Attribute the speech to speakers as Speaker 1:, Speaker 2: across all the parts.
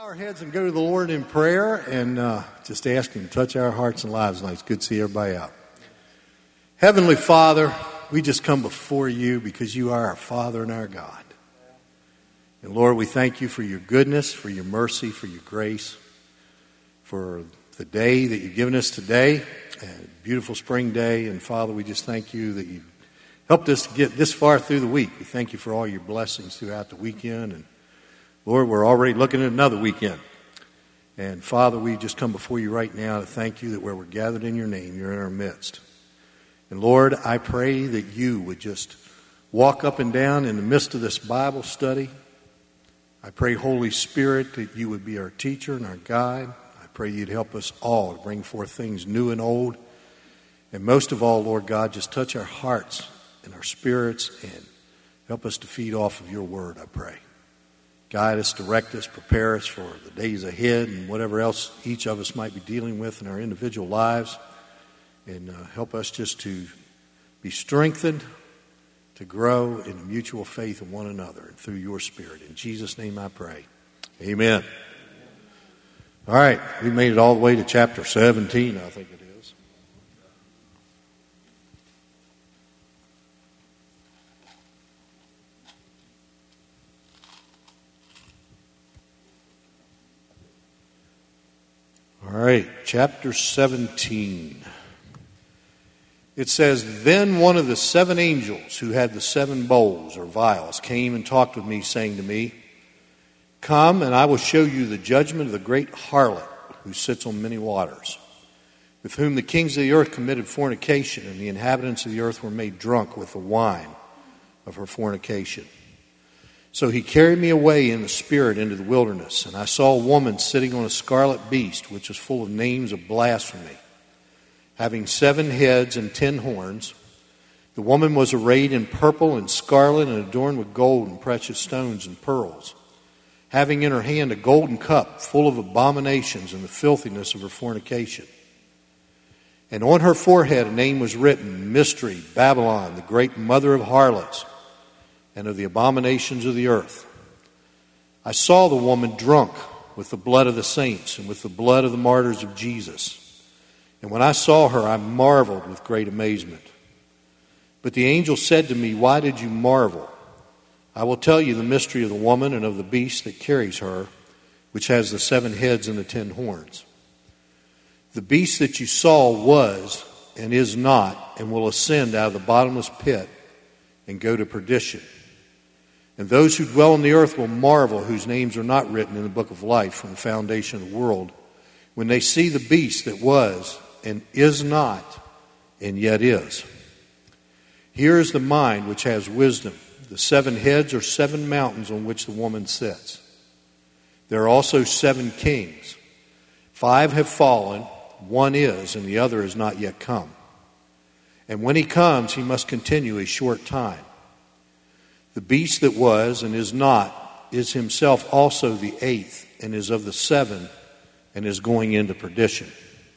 Speaker 1: Our heads and go to the Lord in prayer and just ask Him to touch our hearts and lives tonight. It's good to see everybody out. Heavenly Father, we just come before you because you are our Father and our God. And Lord, we thank you for your goodness, for your mercy, for your grace, for the day that you've given us today, a beautiful spring day. And Father, we just thank you that you helped us get this far through the week. We thank you for all your blessings throughout the weekend. And Lord, we're already looking at another weekend. And Father, we just come before you right now to thank you that where we're gathered in your name, you're in our midst. And Lord, I pray that you would just walk up and down in the midst of this Bible study. I pray, Holy Spirit, that you would be our teacher and our guide. I pray you'd help us all to bring forth things new and old. And most of all, Lord God, just touch our hearts and our spirits and help us to feed off of your word, I pray. Guide us, direct us, prepare us for the days ahead and whatever else each of us might be dealing with in our individual lives. And help us just to be strengthened, to grow in a mutual faith in one another and through your Spirit. In Jesus' name I pray. Amen. All right, we made it all the way to chapter 17, I think it is. All right, chapter 17. It says, Then one of the seven angels who had the seven bowls or vials came and talked with me, saying to me, Come, and I will show you the judgment of the great harlot who sits on many waters, with whom the kings of the earth committed fornication, and the inhabitants of the earth were made drunk with the wine of her fornication. So he carried me away in the spirit into the wilderness, and I saw a woman sitting on a scarlet beast, which was full of names of blasphemy, having 7 heads and 10 horns. The woman was arrayed in purple and scarlet and adorned with gold and precious stones and pearls, having in her hand a golden cup full of abominations and the filthiness of her fornication. And on her forehead a name was written, Mystery, Babylon, the great mother of harlots, and of the abominations of the earth. I saw the woman drunk with the blood of the saints and with the blood of the martyrs of Jesus. And when I saw her, I marveled with great amazement. But the angel said to me, Why did you marvel? I will tell you the mystery of the woman and of the beast that carries her, which has the 7 heads and the 10 horns. The beast that you saw was and is not, and will ascend out of the bottomless pit and go to perdition. And those who dwell on the earth will marvel, whose names are not written in the book of life from the foundation of the world, when they see the beast that was and is not and yet is. Here is the mind which has wisdom. The 7 heads are 7 mountains on which the woman sits. There are also 7 kings. 5 have fallen, 1 is, and the other has not yet come. And when he comes, he must continue a short time. The beast that was and is not is himself also the 8th, and is of the 7, and is going into perdition.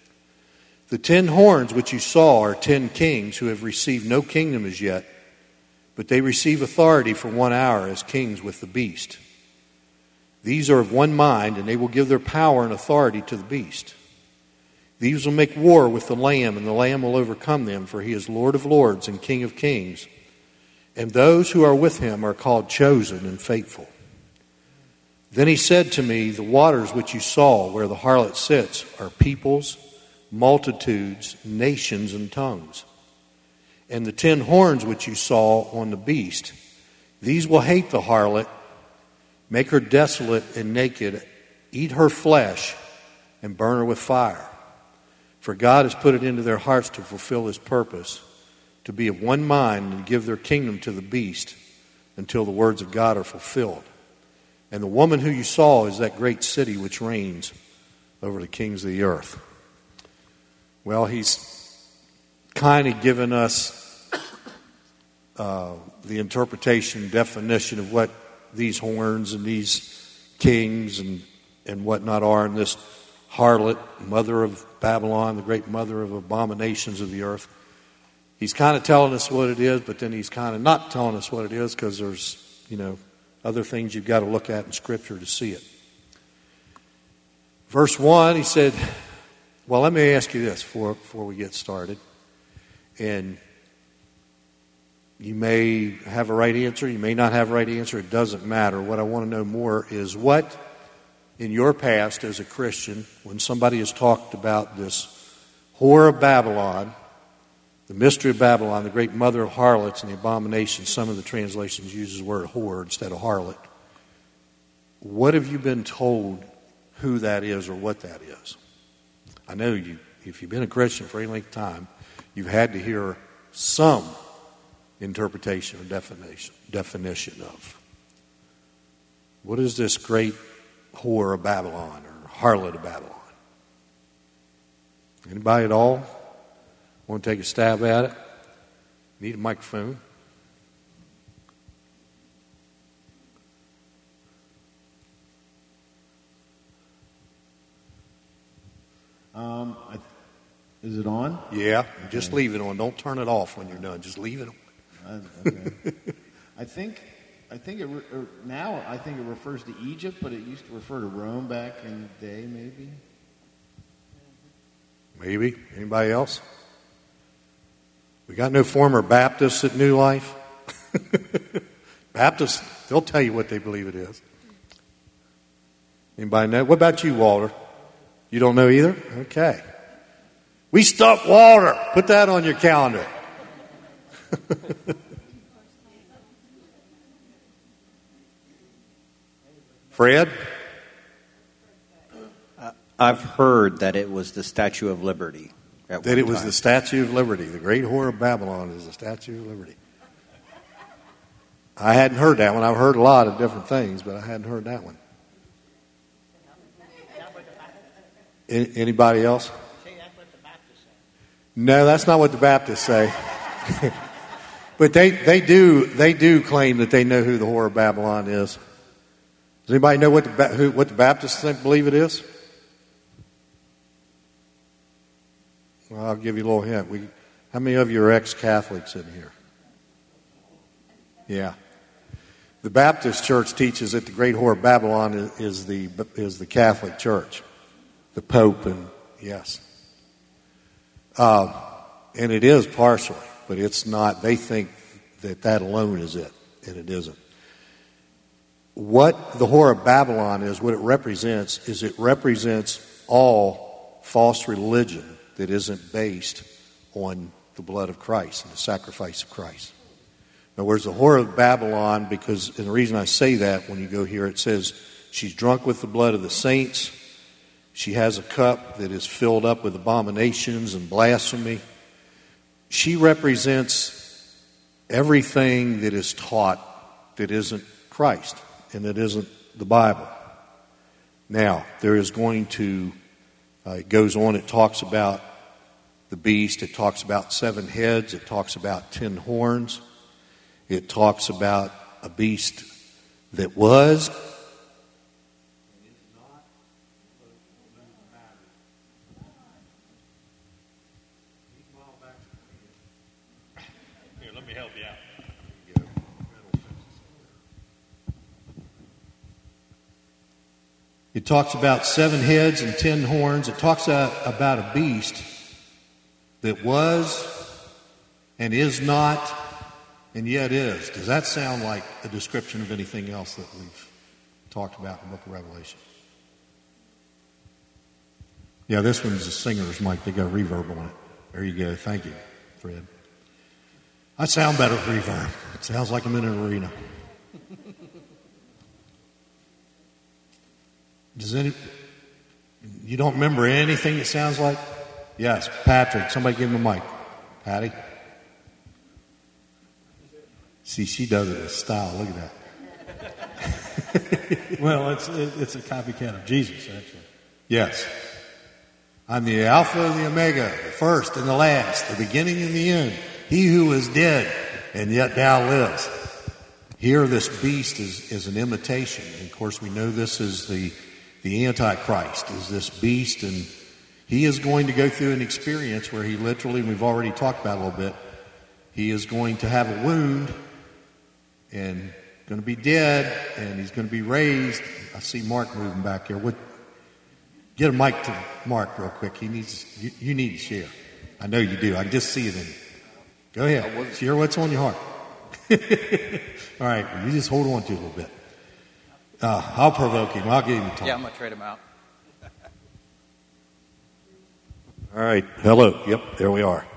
Speaker 1: The 10 horns which you saw are 10 kings who have received no kingdom as yet, but they receive authority for 1 hour as kings with the beast. These are of one mind, and they will give their power and authority to the beast. These will make war with the Lamb, and the Lamb will overcome them, for he is Lord of lords and King of kings. And those who are with him are called chosen and faithful. Then he said to me, The waters which you saw where the harlot sits are peoples, multitudes, nations, and tongues. And the 10 horns which you saw on the beast, these will hate the harlot, make her desolate and naked, eat her flesh, and burn her with fire. For God has put it into their hearts to fulfill his purpose, to be of one mind and give their kingdom to the beast until the words of God are fulfilled. And the woman who you saw is that great city which reigns over the kings of the earth. Well, he's kind of given us the interpretation, definition of what these horns and these kings and whatnot are in this harlot, mother of Babylon, the great mother of abominations of the earth. He's kind of telling us what it is, but then he's kind of not telling us what it is because there's, other things you've got to look at in Scripture to see it. Verse 1, he said, well, let me ask you this before we get started. And you may have a right answer, you may not have a right answer, it doesn't matter. What I want to know more is what, in your past as a Christian, when somebody has talked about this whore of Babylon, the mystery of Babylon, the great mother of harlots and the abomination, some of the translations use the word whore instead of harlot. What have you been told who that is or what that is? I know you, if you've been a Christian for any length of time, you've had to hear some interpretation or definition of. What is this great whore of Babylon or harlot of Babylon? Anybody at all want to take a stab at it? Need a microphone?
Speaker 2: Is it on?
Speaker 1: Yeah, just leave it on. Don't turn it off when you're done. Just leave it on.
Speaker 2: Okay. I think it now I think it refers to Egypt, but it used to refer to Rome back in the day, maybe.
Speaker 1: Maybe. Anybody else? We got no former Baptists at New Life? Baptists, they'll tell you what they believe it is. Anybody know? What about you, Walter? You don't know either? Okay. We stumped Walter. Put that on your calendar. Fred?
Speaker 3: I've heard that it was the Statue of Liberty.
Speaker 1: That it was the Statue of Liberty. The great whore of Babylon is the Statue of Liberty. I hadn't heard that one. I've heard a lot of different things, but I hadn't heard that one. Anybody else? No, that's not what the Baptists say. But they do claim that they know who the whore of Babylon is. Does anybody know what the Baptists believe it is? Well, I'll give you a little hint. How many of you are ex-Catholics in here? Yeah. The Baptist Church teaches that the great whore of Babylon is the Catholic Church, the Pope, and yes. And it is partially, but it's not. They think that alone is it, and it isn't. What the whore of Babylon is, what it represents all false religion that isn't based on the blood of Christ and the sacrifice of Christ. Now, where's the whore of Babylon? Because, and the reason I say that, when you go here, it says she's drunk with the blood of the saints. She has a cup that is filled up with abominations and blasphemy. She represents everything that is taught that isn't Christ and that isn't the Bible. Now, there is going to, it goes on, it talks about the beast, it talks about 7 heads, it talks about 10 horns, it talks about a beast that was.
Speaker 4: Here, let me help you out.
Speaker 1: It talks about 7 heads and 10 horns. It talks about a beast that was and is not and yet is. Does that sound like a description of anything else that we've talked about in the book of Revelation? Yeah, this one's a singer's mic. They got a reverb on it. There you go. Thank you, Fred. I sound better with reverb. It sounds like I'm in an arena. You don't remember anything it sounds like? Yes, Patrick. Somebody give him a mic. Patty? See, she does it with style. Look at that.
Speaker 5: Well, it's a copycat of Jesus, actually.
Speaker 1: Yes. I'm the Alpha and the Omega, the first and the last, the beginning and the end. He who was dead and yet now lives. Here, this beast is an imitation. And of course, we know this is the Antichrist, is this beast, and he is going to go through an experience where he literally, we've already talked about it a little bit, he is going to have a wound and going to be dead, and he's going to be raised. I see Mark moving back here. Get a mic to Mark real quick. He needs. You need to share. I know you do. I can just see it in you. Go ahead. Share what's on your heart. All right. Well, you just hold on to it a little bit. I'll provoke him. I'll get him to talk.
Speaker 3: Yeah, I'm going to trade him out.
Speaker 1: All right. Hello. Yep. There we are.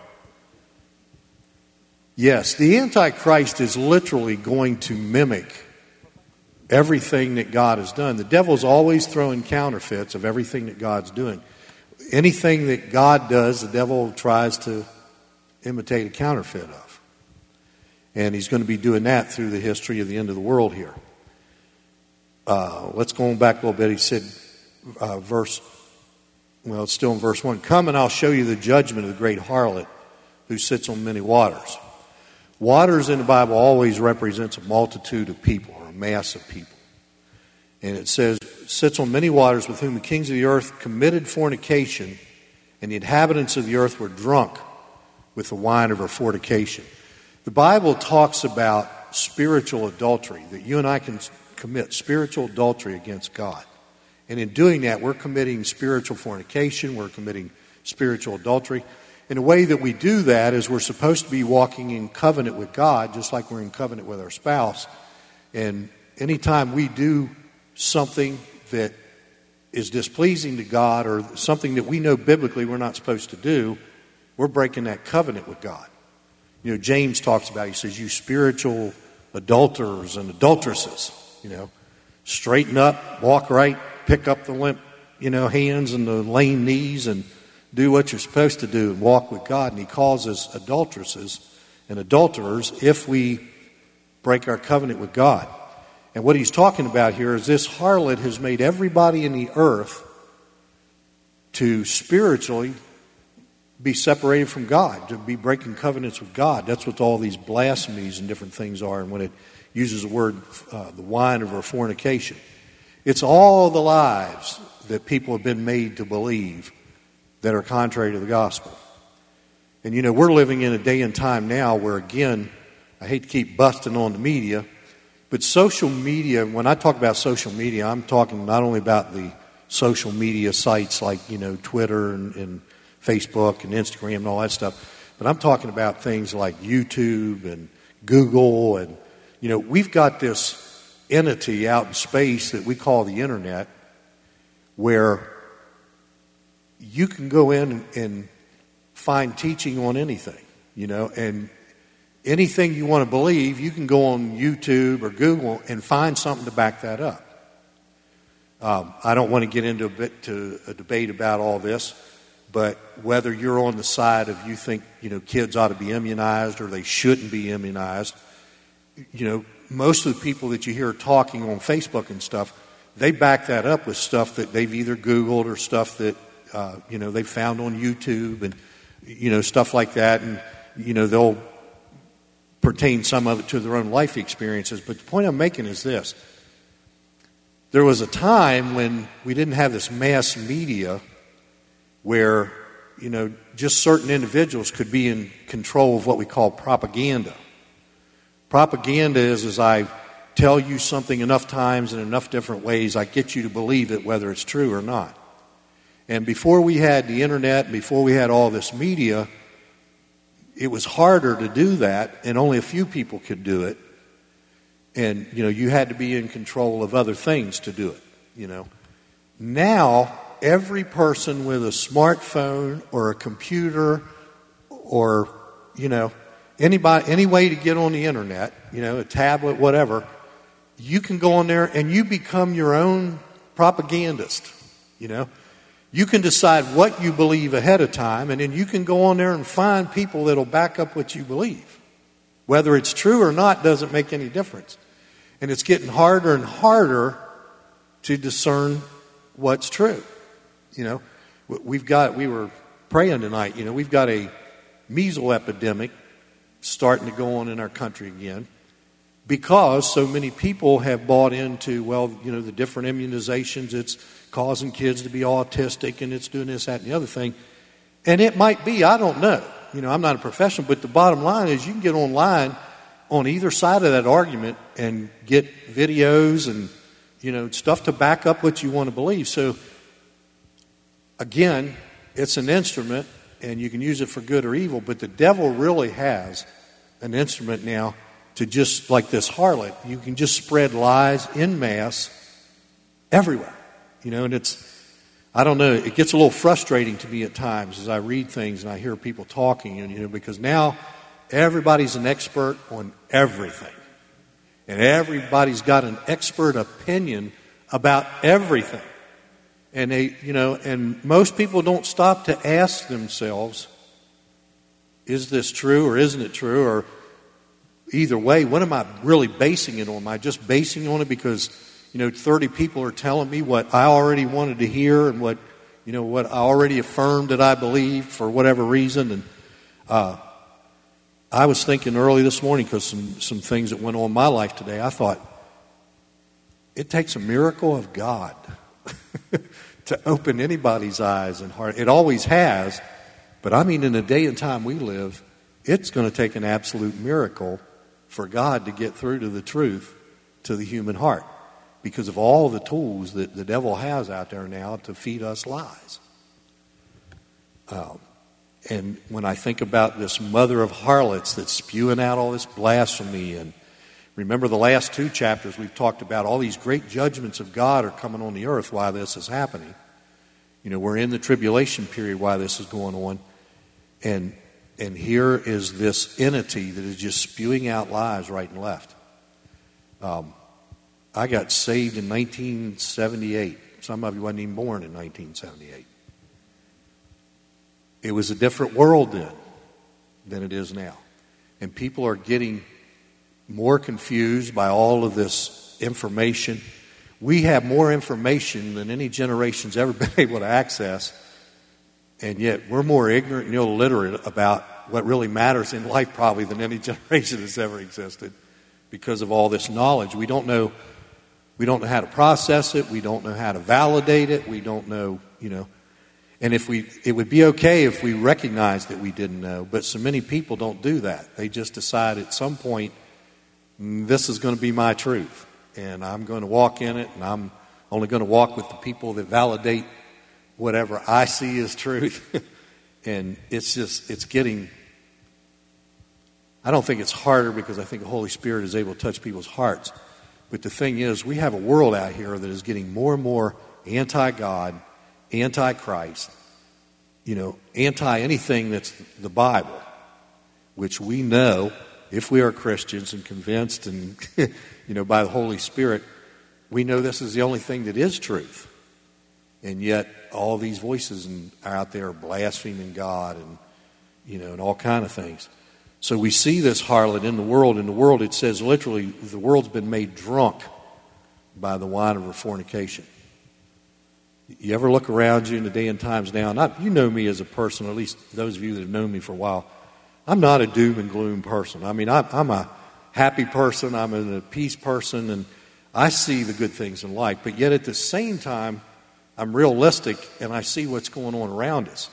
Speaker 1: Yes, the Antichrist is literally going to mimic everything that God has done. The devil's always throwing counterfeits of everything that God's doing. Anything that God does, the devil tries to imitate a counterfeit of. And he's going to be doing that through the history of the end of the world here. Let's go on back a little bit. He said, it's still in verse 1. Come and I'll show you the judgment of the great harlot who sits on many waters. Waters in the Bible always represents a multitude of people or a mass of people. And it says, sits on many waters with whom the kings of the earth committed fornication, and the inhabitants of the earth were drunk with the wine of her fornication. The Bible talks about spiritual adultery, that you and I can commit spiritual adultery against God. And in doing that, we're committing spiritual fornication, we're committing spiritual adultery. And the way that we do that is we're supposed to be walking in covenant with God, just like we're in covenant with our spouse. And anytime we do something that is displeasing to God or something that we know biblically we're not supposed to do, we're breaking that covenant with God. You know, James talks about, he says, you spiritual adulterers and adulteresses, straighten up, walk right, pick up the limp, hands and the lame knees and do what you're supposed to do and walk with God. And he calls us adulteresses and adulterers if we break our covenant with God. And what he's talking about here is this harlot has made everybody in the earth to spiritually be separated from God, to be breaking covenants with God. That's what all these blasphemies and different things are. And when it uses the word, the wine of her fornication, it's all the lies that people have been made to believe that are contrary to the gospel. And we're living in a day and time now where, again, I hate to keep busting on the media, but social media, when I talk about social media, I'm talking not only about the social media sites like, Twitter and Facebook and Instagram and all that stuff, but I'm talking about things like YouTube and Google. And, we've got this entity out in space that we call the internet where you can go in and find teaching on anything, and anything you want to believe, you can go on YouTube or Google and find something to back that up. I don't want to get into a debate about all this, but whether you're on the side of you think, kids ought to be immunized or they shouldn't be immunized, most of the people that you hear talking on Facebook and stuff, they back that up with stuff that they've either Googled or stuff that they found on YouTube and, stuff like that. And, they'll pertain some of it to their own life experiences. But the point I'm making is this. There was a time when we didn't have this mass media where, just certain individuals could be in control of what we call propaganda. Propaganda is I tell you something enough times in enough different ways, I get you to believe it whether it's true or not. And before we had the internet, before we had all this media, it was harder to do that, and only a few people could do it. And, you had to be in control of other things to do it, Now, every person with a smartphone or a computer or, any way to get on the internet, a tablet, whatever, you can go on there and you become your own propagandist, You can decide what you believe ahead of time, and then you can go on there and find people that'll back up what you believe. Whether it's true or not doesn't make any difference. And it's getting harder and harder to discern what's true. We were praying tonight, we've got a measles epidemic starting to go on in our country again because so many people have bought into, the different immunizations. It's causing kids to be autistic and it's doing this, that, and the other thing. And it might be, I don't know. I'm not a professional, but the bottom line is you can get online on either side of that argument and get videos and, stuff to back up what you want to believe. So again, it's an instrument, and you can use it for good or evil, but the devil really has an instrument now to just, like this harlot, you can just spread lies en masse everywhere. And I don't know, it gets a little frustrating to me at times as I read things and I hear people talking, because now everybody's an expert on everything. And everybody's got an expert opinion about everything. And and most people don't stop to ask themselves, is this true or isn't it true? Or either way, what am I really basing it on? Am I just basing on it because, 30 people are telling me what I already wanted to hear and what I already affirmed that I believed for whatever reason? And I was thinking early this morning, because some things that went on in my life today, I thought, it takes a miracle of God to open anybody's eyes and heart. It always has, but in the day and time we live, it's going to take an absolute miracle for God to get through to the truth to the human heart, because of all the tools that the devil has out there now to feed us lies. And when I think about this mother of harlots that's spewing out all this blasphemy, and remember the last 2 chapters we've talked about all these great judgments of God are coming on the earth while this is happening. We're in the tribulation period while this is going on. And here is this entity that is just spewing out lies right and left. I got saved in 1978. Some of you wasn't even born in 1978. It was a different world then than it is now. And people are getting more confused by all of this information. We have more information than any generation's ever been able to access. And yet we're more ignorant and illiterate about what really matters in life probably than any generation that's ever existed, because of all this knowledge. We don't know how to process it. We don't know how to validate it. We don't know, And it would be okay if we recognized that we didn't know, but so many people don't do that. They just decide at some point, this is going to be my truth, and I'm going to walk in it, and I'm only going to walk with the people that validate whatever I see as truth. And it's getting, I don't think it's harder, because I think the Holy Spirit is able to touch people's hearts. But the thing is, we have a world out here that is getting more and more anti-God, anti-Christ, anti-anything that's the Bible, which we know, if we are Christians and convinced and, by the Holy Spirit, we know this is the only thing that is truth. And yet all these voices are out there blaspheming God and, and all kind of things. So we see this harlot in the world. In the world, it says literally, the world's been made drunk by the wine of her fornication. You ever look around you in the day and times now? You know me as a person, at least those of you that have known me for a while. I'm not a doom and gloom person. I'm a happy person. I'm a peace person, and I see the good things in life. But yet at the same time, I'm realistic, and I see what's going on around us.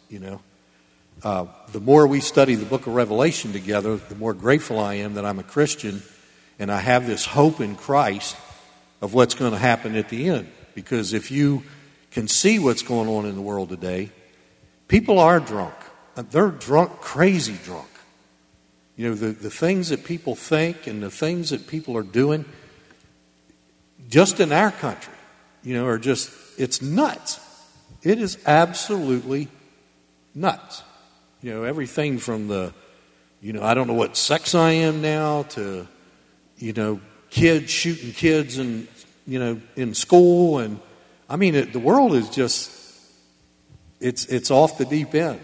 Speaker 1: The more we study the book of Revelation together, the more grateful I am that I'm a Christian, and I have this hope in Christ of what's going to happen at the end. Because if you can see what's going on in the world today, people are drunk. They're drunk, crazy drunk. The things that people think and the things that people are doing just in our country, are just, it's nuts. It is absolutely nuts. Everything from the, I don't know what sex I am now, to, kids shooting kids and, in school. And the world is just, it's off the deep end.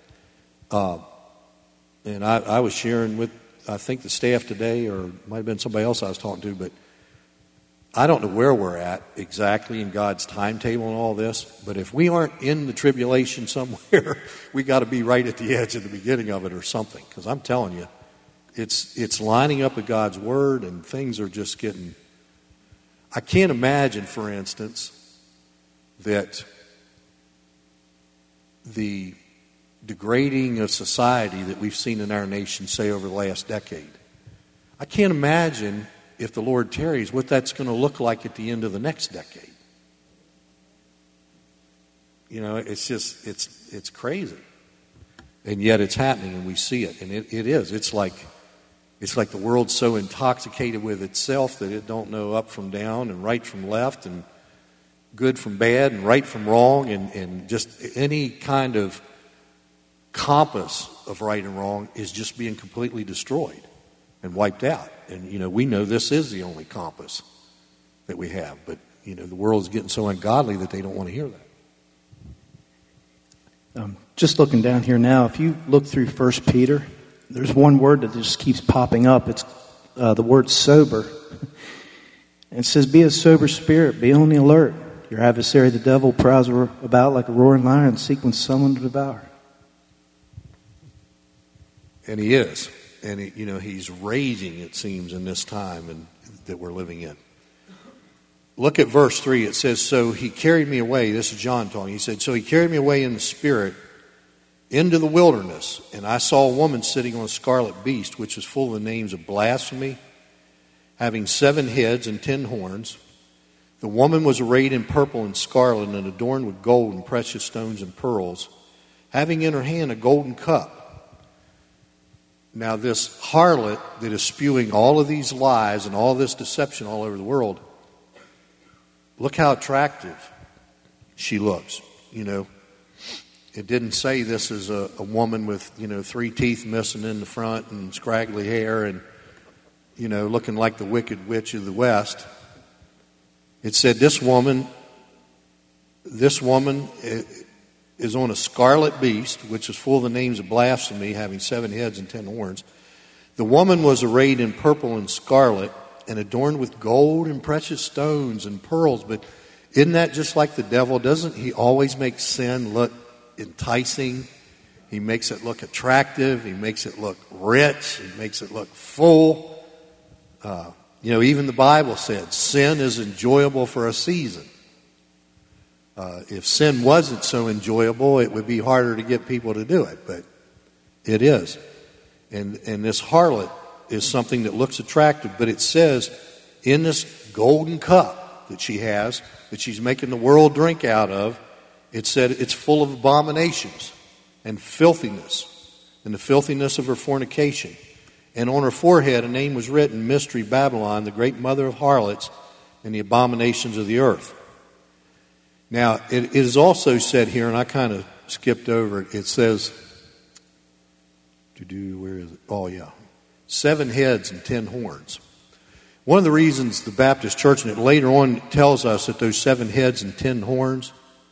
Speaker 1: And I was sharing with, I think, the staff today, or it might have been somebody else I was talking to, but I don't know where we're at exactly in God's timetable and all this, but if we aren't in the tribulation somewhere, we got to be right at the edge of the beginning of it or something. Because I'm telling you, it's lining up with God's Word, and things are just getting... I can't imagine, for instance, that the degrading of society that we've seen in our nation, say, over the last decade. I can't imagine, if the Lord tarries, what that's going to look like at the end of the next decade. You know, it's just, it's crazy. And yet it's happening and we see it. And it is. It's like the world's so intoxicated with itself that it don't know up from down and right from left and good from bad and right from wrong and just any kind of compass of right and wrong is just being completely destroyed and wiped out. And, you know, we know this is the only compass that we have. But, you know, the world is getting so ungodly that they don't want to hear that.
Speaker 4: Just looking down here now, if you look through 1 Peter, there's one word that just keeps popping up. It's the word sober. And it says, be of sober spirit, be on the alert. Your adversary, the devil, prowls about like a roaring lion, seeking someone to devour.
Speaker 1: And he is. And, he's raging, it seems, in this time that we're living in. Look at verse 3. It says, so he carried me away. This is John talking. He said, so he carried me away in the spirit into the wilderness, and I saw a woman sitting on a scarlet beast, which was full of the names of blasphemy, having 7 heads and 10 horns. The woman was arrayed in purple and scarlet and adorned with gold and precious stones and pearls, having in her hand a golden cup. Now this harlot that is spewing all of these lies and all this deception all over the world, look how attractive she looks. It didn't say this is a woman with, 3 teeth missing in the front and scraggly hair and, looking like the Wicked Witch of the West. It said this woman is on a scarlet beast, which is full of the names of blasphemy, having 7 heads and 10 horns. The woman was arrayed in purple and scarlet and adorned with gold and precious stones and pearls. But isn't that just like the devil? Doesn't he always make sin look enticing? He makes it look attractive. He makes it look rich. He makes it look full. Even the Bible said sin is enjoyable for a season. If sin wasn't so enjoyable, it would be harder to get people to do it, but it is. And this harlot is something that looks attractive, but it says in this golden cup that she has, that she's making the world drink out of, it said it's full of abominations and filthiness, and the filthiness of her fornication. And on her forehead a name was written, Mystery Babylon, the great mother of harlots and the abominations of the earth. Now, it is also said here, and I kind of skipped over it, it says, where is it? Oh, yeah. 7 heads and 10 horns. One of the reasons the Baptist Church, and it later on tells us that those 7 heads and 10 horns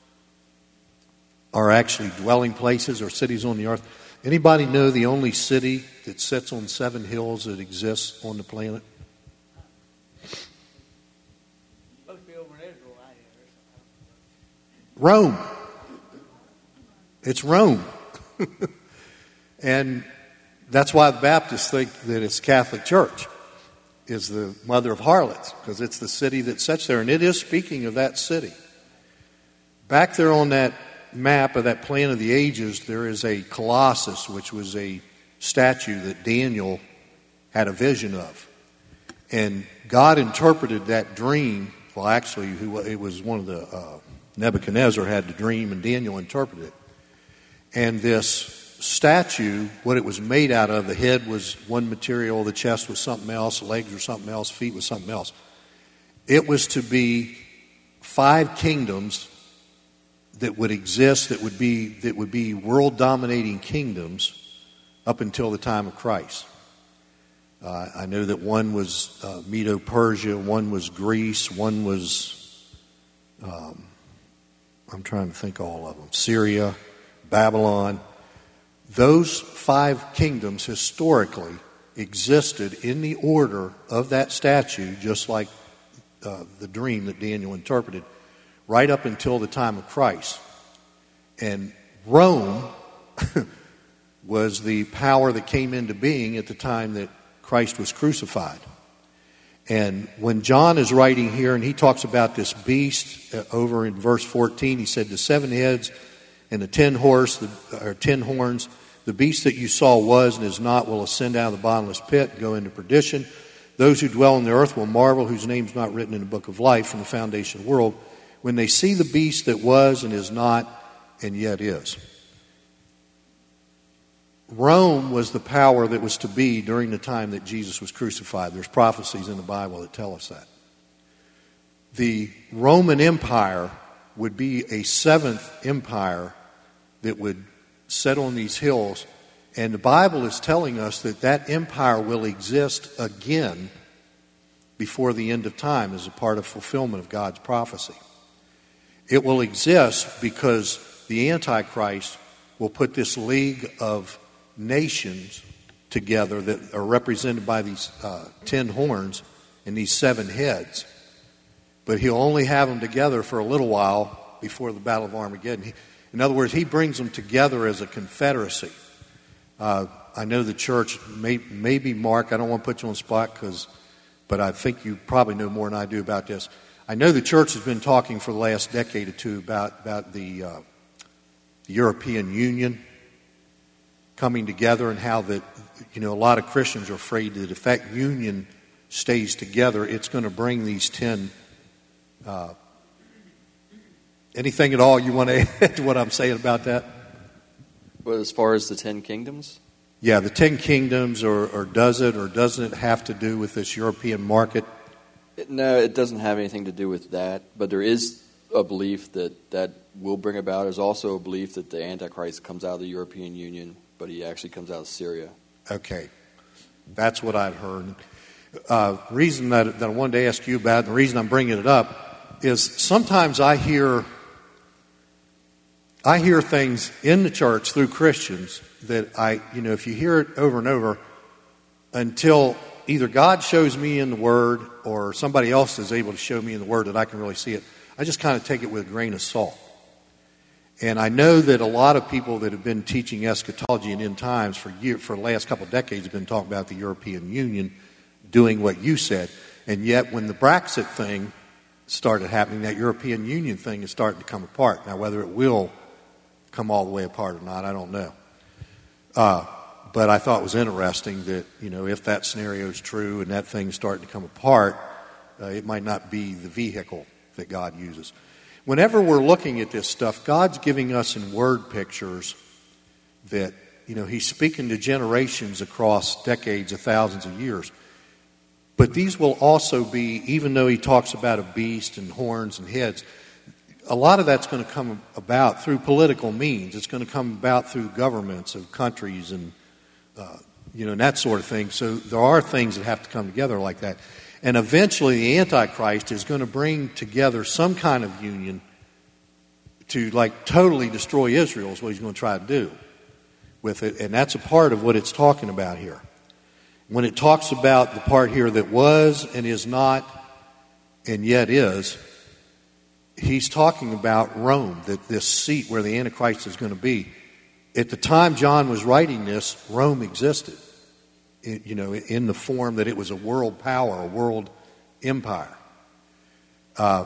Speaker 1: are actually dwelling places or cities on the earth. Anybody know the only city that sits on 7 hills that exists on the planet?
Speaker 6: Supposed to be over in Israel, I hear.
Speaker 1: Rome. It's Rome. And that's why the Baptists think that it's Catholic Church is the mother of harlots, because it's the city that sits there. And it is speaking of that city. Back there on that map of that plan of the ages, there is a colossus, which was a statue that Daniel had a vision of. And God interpreted that dream. Well, actually, it was one of the Nebuchadnezzar had the dream, and Daniel interpreted it. And this statue, what it was made out of, the head was one material, the chest was something else, the legs were something else, feet was something else. It was to be 5 kingdoms that would exist, that would be world-dominating kingdoms up until the time of Christ. I know that one was Medo-Persia, one was Greece, one was, I'm trying to think of all of them, Syria, Babylon. Those 5 kingdoms historically existed in the order of that statue, just like the dream that Daniel interpreted, right up until the time of Christ. And Rome was the power that came into being at the time that Christ was crucified. And when John is writing here and he talks about this beast over in verse 14, he said the 7 heads and the 10 horns, the beast that you saw was and is not will ascend out of the bottomless pit and go into perdition. Those who dwell on the earth will marvel, whose name is not written in the book of life from the foundation of the world, when they see the beast that was and is not and yet is. Rome was the power that was to be during the time that Jesus was crucified. There's prophecies in the Bible that tell us that. The Roman Empire would be a seventh empire that would set on these hills, and the Bible is telling us that that empire will exist again before the end of time as a part of fulfillment of God's prophecy. It will exist because the Antichrist will put this league of nations together that are represented by these 10 horns and these 7 heads. But he'll only have them together for a little while before the Battle of Armageddon. In other words, he brings them together as a confederacy. I know the church, maybe Mark, I don't want to put you on the spot, but I think you probably know more than I do about this. I know the church has been talking for the last decade or two about the European Union coming together, and how that, a lot of Christians are afraid that if that union stays together, it's going to bring these 10. Anything at all you want to add to what I'm saying about that?
Speaker 7: Well, as far as the 10 kingdoms?
Speaker 1: Yeah, the 10 kingdoms, or does it, or doesn't it have to do with this European market?
Speaker 7: No, it doesn't have anything to do with that, but there is a belief that will bring about. There's also a belief that the Antichrist comes out of the European Union, but he actually comes out of Syria.
Speaker 1: Okay, that's what I've heard. Reason that I wanted to ask you about, and the reason I'm bringing it up, is sometimes I hear things in the church through Christians that if you hear it over and over, until either God shows me in the Word or somebody else is able to show me in the Word that I can really see it, I just kind of take it with a grain of salt. And I know that a lot of people that have been teaching eschatology and end times for the last couple of decades have been talking about the European Union doing what you said. And yet when the Brexit thing started happening, that European Union thing is starting to come apart. Now, whether it will come all the way apart or not, I don't know. But I thought it was interesting that, if that scenario is true and that thing's starting to come apart, it might not be the vehicle that God uses. Whenever we're looking at this stuff, God's giving us in word pictures that, He's speaking to generations across decades of thousands of years. But these will also be, even though He talks about a beast and horns and heads, a lot of that's going to come about through political means. It's going to come about through governments of countries and, and that sort of thing. So there are things that have to come together like that. And eventually the Antichrist is going to bring together some kind of union to totally destroy Israel is what he's going to try to do with it. And that's a part of what it's talking about here. When it talks about the part here that was and is not and yet is, he's talking about Rome, that this seat where the Antichrist is going to be. At the time John was writing this, Rome existed. In the form that it was a world power, a world empire. And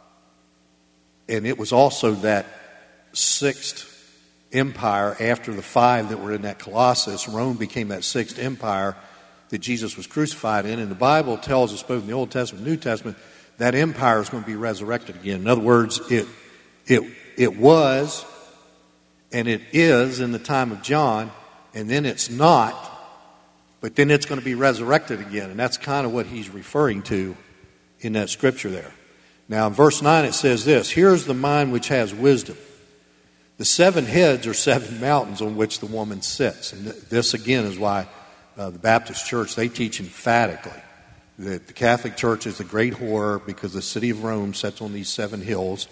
Speaker 1: it was also that sixth empire after the 5 that were in that Colossus. Rome became that sixth empire that Jesus was crucified in. And the Bible tells us, both in the Old Testament and New Testament, that empire is going to be resurrected again. In other words, it was and it is in the time of John, and then it's not. But then it's going to be resurrected again. And that's kind of what he's referring to in that scripture there. Now in verse 9 it says this: "Here's the mind which has wisdom. The 7 heads are 7 mountains on which the woman sits." And this again is why the Baptist church, they teach emphatically that the Catholic Church is the great whore because the city of Rome sits on these 7 hills,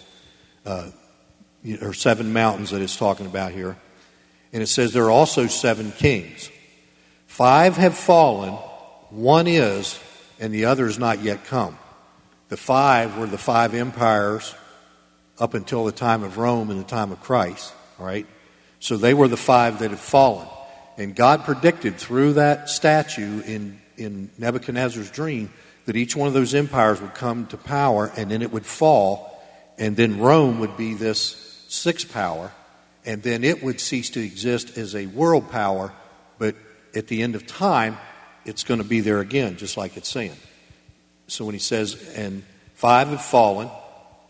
Speaker 1: or 7 mountains that it's talking about here. And it says there are also 7 kings. 5 have fallen, 1 is, and the other is not yet come. The 5 were the 5 empires up until the time of Rome and the time of Christ. All right? So they were the 5 that had fallen. And God predicted through that statue in Nebuchadnezzar's dream that each one of those empires would come to power, and then it would fall, and then Rome would be this 6th power, and then it would cease to exist as a world power, but at the end of time, it's going to be there again, just like it's saying. So when he says, and 5 have fallen,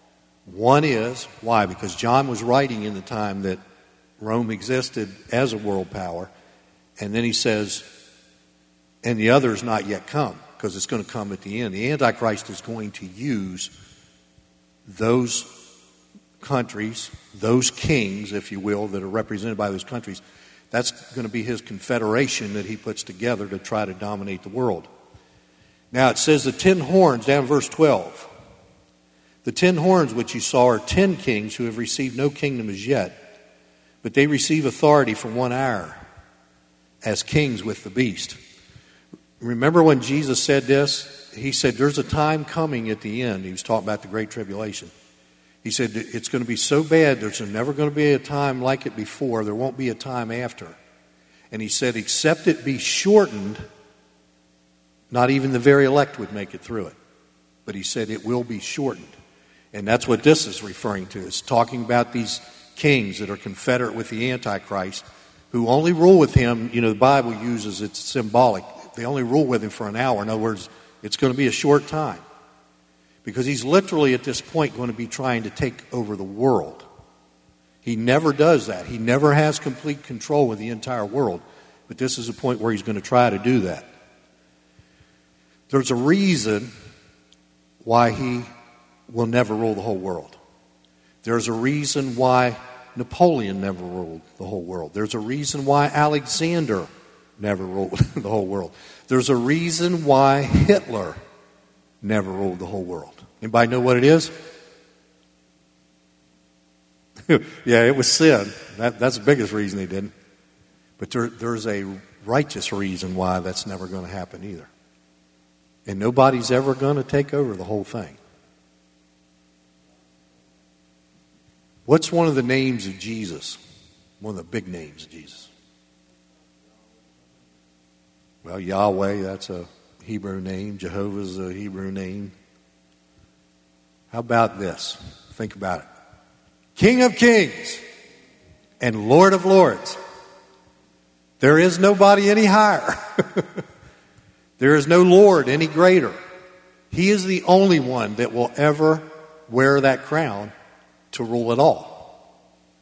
Speaker 1: One is, why? Because John was writing in the time that Rome existed as a world power. And then he says, and the other is not yet come, because it's going to come at the end. The Antichrist is going to use those countries, those kings, if you will, that are represented by those countries. That's going to be his confederation that he puts together to try to dominate the world. Now it says the 10 horns, down in verse 12. The 10 horns which you saw are 10 kings who have received no kingdom as yet, but they receive authority for 1 hour as kings with the beast. Remember when Jesus said this? He said there's a time coming at the end. He was talking about the Great Tribulation. He said it's going to be so bad there's never going to be a time like it before. There won't be a time after. And he said except it be shortened, not even the very elect would make it through it. But he said it will be shortened. And that's what this is referring to. It's talking about these kings that are confederate with the Antichrist who only rule with him. You know, the Bible uses it's symbolic. They only rule with him for an hour. In other words, it's going to be a short time. Because he's literally at this point going to be trying to take over the world. He never does that. He never has complete control of the entire world. But this is a point where he's going to try to do that. There's a reason why he will never rule the whole world. There's a reason why Napoleon never ruled the whole world. There's a reason why Alexander never ruled the whole world. There's a reason why Hitler never ruled the whole world. Anybody know what it is? Yeah, it was sin. That's the biggest reason he didn't. But there's a righteous reason why that's never going to happen either. And nobody's ever going to take over the whole thing. What's one of the names of Jesus? One of the big names of Jesus? Well, Yahweh, that's a Hebrew name. Jehovah's a Hebrew name. How about this? Think about it. King of Kings and Lord of Lords. There is nobody any higher. There is no Lord any greater. He is the only one that will ever wear that crown to rule it all.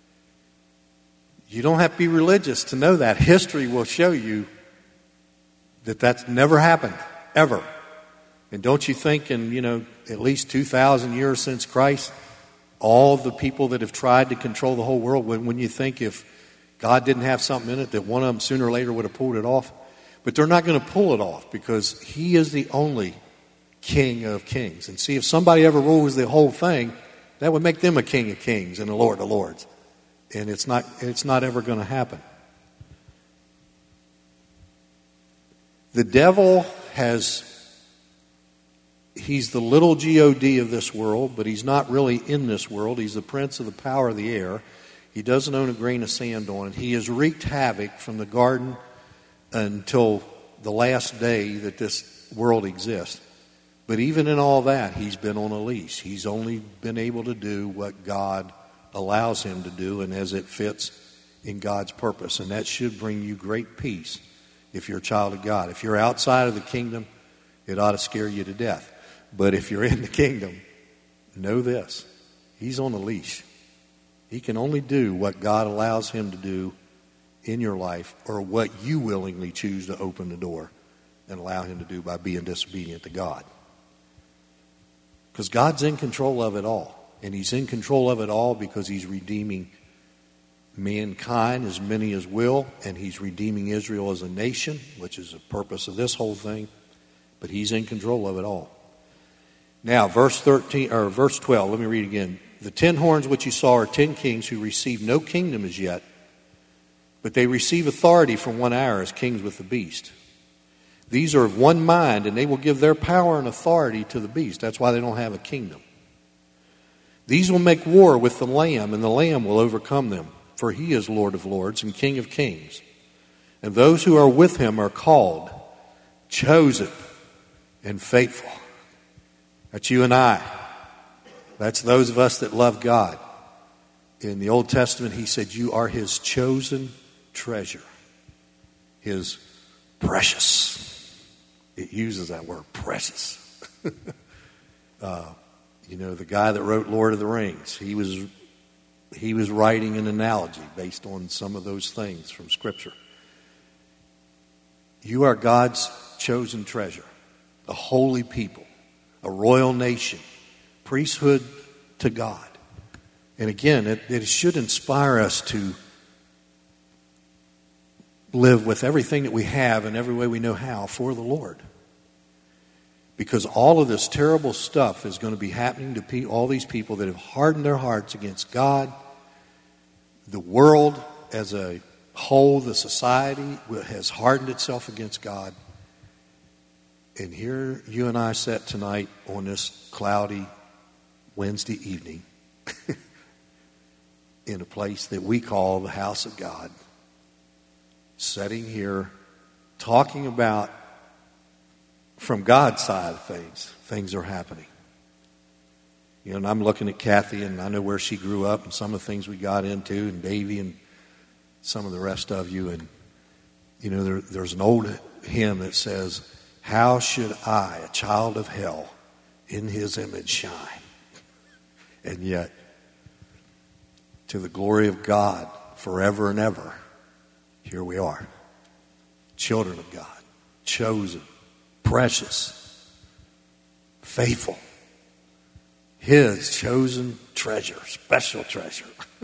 Speaker 1: You don't have to be religious to know that. History will show you that that's never happened, ever. And don't you think in, at least 2,000 years since Christ, all the people that have tried to control the whole world, when you think if God didn't have something in it, that one of them sooner or later would have pulled it off? But they're not going to pull it off because he is the only King of Kings. And see, if somebody ever rules the whole thing, that would make them a King of Kings and a Lord of Lords. And it's not ever going to happen. The devil he's the little God of this world, but he's not really in this world. He's the prince of the power of the air. He doesn't own a grain of sand on it. He has wreaked havoc from the garden until the last day that this world exists. But even in all that, he's been on a leash. He's only been able to do what God allows him to do and as it fits in God's purpose. And that should bring you great peace if you're a child of God. If you're outside of the kingdom, it ought to scare you to death. But if you're in the kingdom, know this. He's on a leash. He can only do what God allows him to do in your life or what you willingly choose to open the door and allow him to do by being disobedient to God. Because God's in control of it all. And he's in control of it all because he's redeeming mankind, as many as will, and he's redeeming Israel as a nation, which is the purpose of this whole thing. But he's in control of it all. Now, verse 12, let me read again. The 10 horns which you saw are 10 kings who received no kingdom as yet, but they receive authority for 1 hour as kings with the beast. These are of one mind, and they will give their power and authority to the beast. That's why they don't have a kingdom. These will make war with the Lamb, and the Lamb will overcome them, for he is Lord of Lords and King of Kings. And those who are with him are called, chosen, and faithful. That's you and I. That's those of us that love God. In the Old Testament, he said, you are his chosen treasure. His precious. It uses that word, precious. You know, the guy that wrote Lord of the Rings, he was writing an analogy based on some of those things from Scripture. You are God's chosen treasure, a holy people, a royal nation, priesthood to God. And again, it should inspire us to live with everything that we have and every way we know how for the Lord. Because all of this terrible stuff is going to be happening to all these people that have hardened their hearts against God, the world as a whole, the society has hardened itself against God. And here you and I sat tonight on this cloudy Wednesday evening in a place that we call the house of God, sitting here talking about, from God's side of things are happening. You know, and I'm looking at Kathy, and I know where she grew up and some of the things we got into, and Davy and some of the rest of you. And, you know, there's an old hymn that says, "How should I, a child of hell, in his image shine?" And yet, to the glory of God forever and ever, here we are, children of God, chosen, precious, faithful, His chosen treasure, special treasure.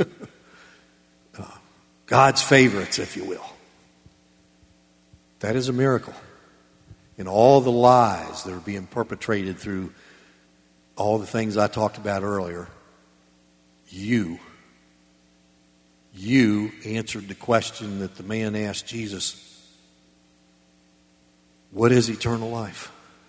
Speaker 1: God's favorites, if you will. That is a miracle. And all the lies that are being perpetrated through all the things I talked about earlier, you answered the question that the man asked Jesus, what is eternal life?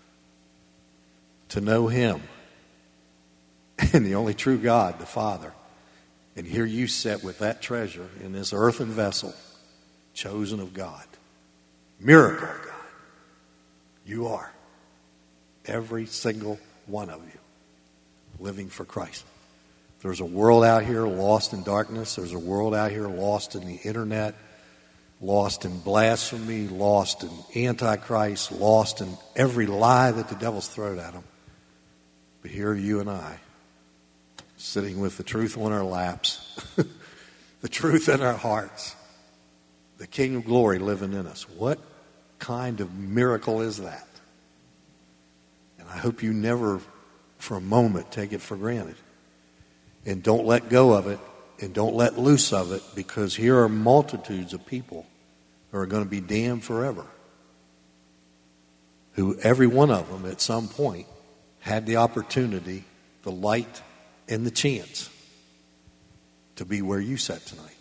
Speaker 1: To know Him and the only true God, the Father. And here you sit with that treasure in this earthen vessel, chosen of God. Miracle of God. You are. Every single one of you living for Christ. There's a world out here lost in darkness. There's a world out here lost in the internet, lost in blasphemy, lost in antichrist, lost in every lie that the devil's thrown at them. But here are you and I, sitting with the truth on our laps, the truth in our hearts, the King of Glory living in us. What kind of miracle is that? And I hope you never for a moment take it for granted. And don't let go of it, and don't let loose of it, because here are multitudes of people who are going to be damned forever, who every one of them at some point had the opportunity, the light, and the chance to be where you sat tonight.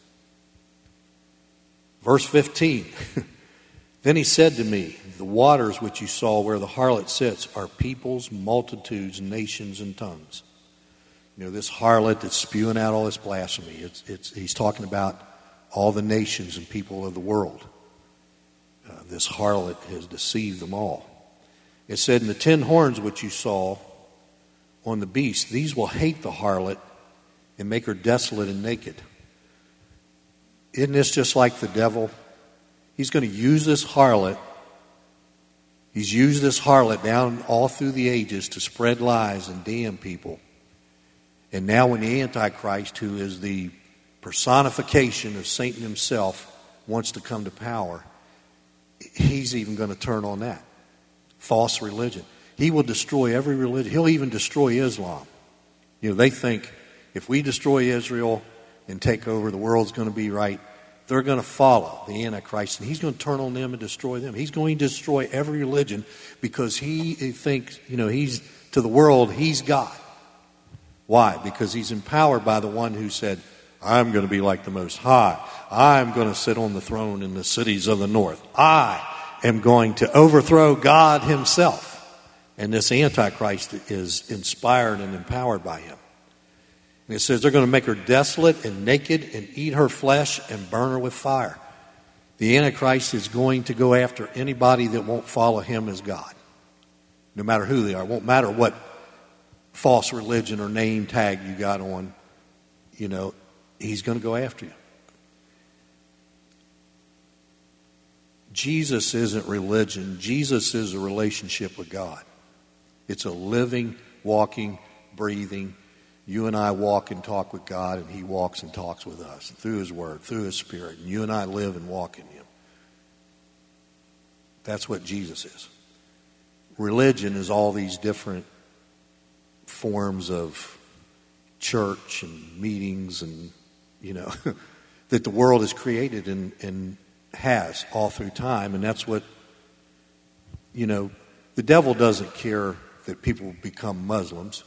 Speaker 1: Verse 15, then he said to me, the waters which you saw where the harlot sits are peoples, multitudes, nations, and tongues. You know, this harlot that's spewing out all this blasphemy, he's talking about all the nations and people of the world. This harlot has deceived them all. It said, in the 10 horns which you saw on the beast, these will hate the harlot and make her desolate and naked. Isn't this just like the devil? He's going to use this harlot. He's used this harlot down all through the ages to spread lies and damn people. And now when the Antichrist, who is the personification of Satan himself, wants to come to power, he's even going to turn on that. False religion. He will destroy every religion. He'll even destroy Islam. You know, they think if we destroy Israel and take over, the world's going to be right. They're going to follow the Antichrist, and he's going to turn on them and destroy them. He's going to destroy every religion because he thinks, you know, to the world, he's God. Why? Because he's empowered by the one who said, I'm going to be like the Most High. I'm going to sit on the throne in the cities of the north. I am going to overthrow God himself. And this Antichrist is inspired and empowered by him. And it says they're going to make her desolate and naked and eat her flesh and burn her with fire. The Antichrist is going to go after anybody that won't follow him as God. No matter who they are. It won't matter what false religion or name tag you got on. You know, he's going to go after you. Jesus isn't religion. Jesus is a relationship with God. It's a living, walking, breathing. You and I walk and talk with God, and He walks and talks with us through His Word, through His Spirit. And you and I live and walk in Him. That's what Jesus is. Religion is all these different forms of church and meetings and, that the world has created and has all through time. And that's what, the devil doesn't care that people become Muslims.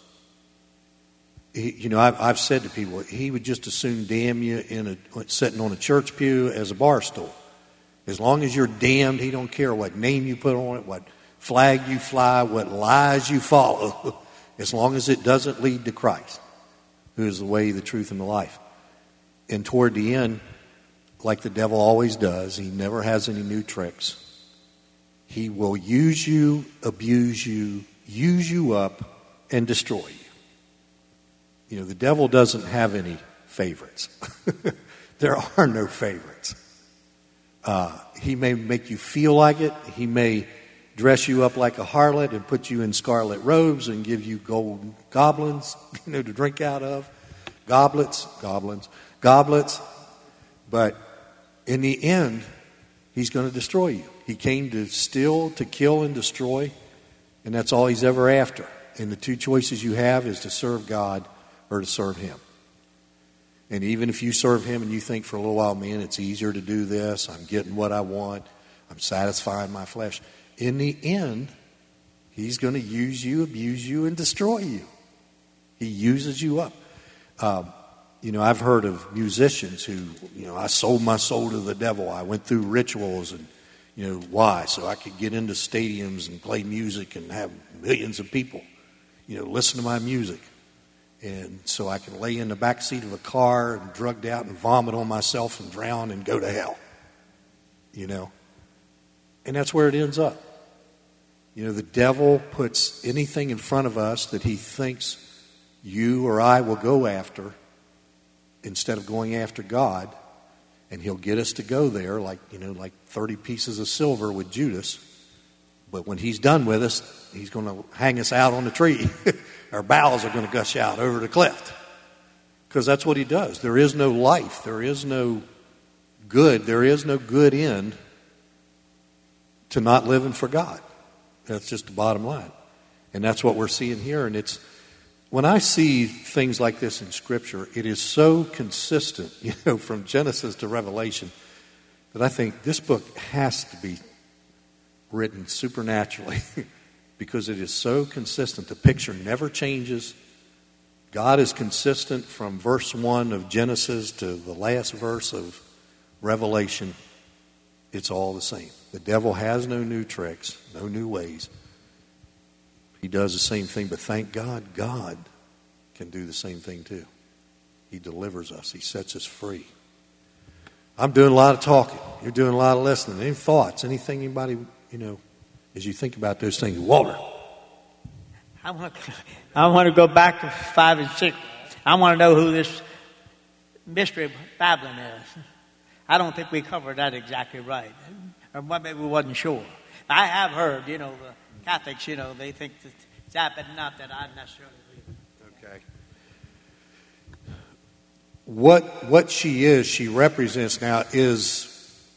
Speaker 1: I've said to people, he would just as soon damn you sitting on a church pew as a bar stool. As long as you're damned, he don't care what name you put on it, what flag you fly, what lies you follow, as long as it doesn't lead to Christ, who is the way, the truth, and the life. And toward the end, like the devil always does, he never has any new tricks. He will use you, abuse you, use you up, and destroy you. The devil doesn't have any favorites. There are no favorites. He may make you feel like it. He may dress you up like a harlot and put you in scarlet robes and give you gold goblins, to drink out of. Goblets. But in the end, he's going to destroy you. He came to steal, to kill, and destroy, and that's all he's ever after. And the two choices you have is to serve God or to serve him. And even if you serve him and you think for a little while, man, it's easier to do this, I'm getting what I want, I'm satisfying my flesh. In the end, he's going to use you, abuse you, and destroy you. He uses you up. I've heard of musicians who, I sold my soul to the devil. I went through rituals and, why? So I could get into stadiums and play music and have millions of people, listen to my music. And so I can lay in the back seat of a car and drugged out and vomit on myself and drown and go to hell. And that's where it ends up. The devil puts anything in front of us that he thinks you or I will go after instead of going after God. And he'll get us to go there like 30 pieces of silver with Judas. But when he's done with us, he's going to hang us out on the tree. Our bowels are going to gush out over the cliff. Because that's what he does. There is no life. There is no good. There is no good end to not living for God. That's just the bottom line. And that's what we're seeing here. And it's when I see things like this in Scripture, it is so consistent, from Genesis to Revelation, that I think this book has to be written supernaturally because it is so consistent. The picture never changes. God is consistent from verse 1 of Genesis to the last verse of Revelation. It's all the same. The devil has no new tricks, no new ways. He does the same thing, but thank God, God can do the same thing too. He delivers us. He sets us free. I'm doing a lot of talking. You're doing a lot of listening. Any thoughts? Anything anybody, as you think about those things? Walter.
Speaker 6: I want to go back to 5 and 6. I want to know who this mystery of Babylon is. I don't think we covered that exactly right. Or maybe we wasn't sure. I have heard, the Catholics, they think that, but not that I necessarily believe it.
Speaker 1: Okay. What she represents now is